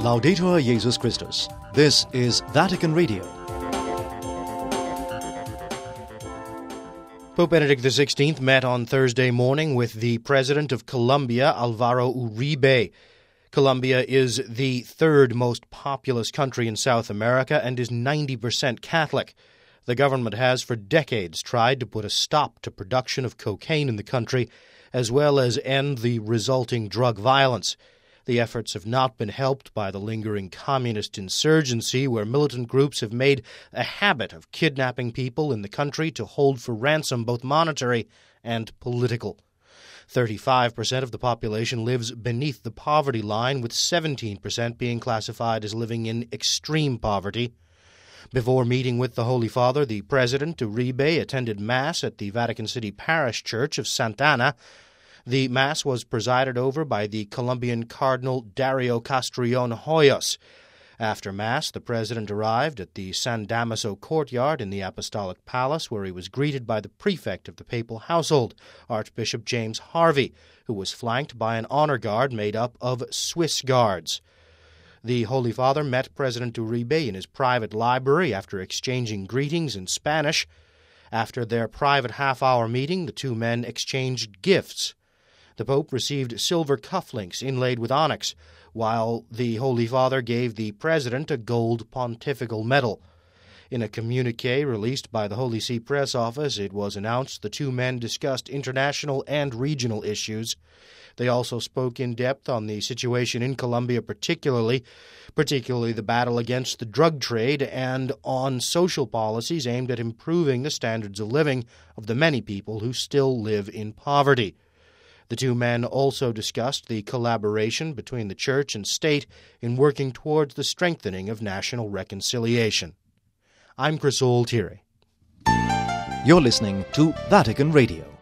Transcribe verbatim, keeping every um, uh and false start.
Laudetur Jesus Christus. This is Vatican Radio. Pope Benedict the sixteenth met on Thursday morning with the President of Colombia, Alvaro Uribe. Colombia is the third most populous country in South America and is ninety percent Catholic. The government has for decades tried to put a stop to production of cocaine in the country, as well as end the resulting drug violence. The efforts have not been helped by the lingering communist insurgency, where militant groups have made a habit of kidnapping people in the country to hold for ransom both monetary and political. thirty-five percent of the population lives beneath the poverty line, with seventeen percent being classified as living in extreme poverty. Before meeting with the Holy Father, the President, Uribe, attended Mass at the Vatican City Parish Church of Santa Ana. The Mass was presided over by the Colombian Cardinal Dario Castrillon Hoyos. After Mass, the President arrived at the San Damaso courtyard in the Apostolic Palace, where he was greeted by the prefect of the papal household, Archbishop James Harvey, who was flanked by an honor guard made up of Swiss guards. The Holy Father met President Uribe in his private library after exchanging greetings in Spanish. After their private half-hour meeting, the two men exchanged gifts. The Pope received silver cufflinks inlaid with onyx, while the Holy Father gave the President a gold pontifical medal. In a communiqué released by the Holy See Press Office, it was announced the two men discussed international and regional issues. They also spoke in depth on the situation in Colombia particularly, particularly the battle against the drug trade, and on social policies aimed at improving the standards of living of the many people who still live in poverty. The two men also discussed the collaboration between the Church and State in working towards the strengthening of national reconciliation. I'm Chris Altieri. You're listening to Vatican Radio.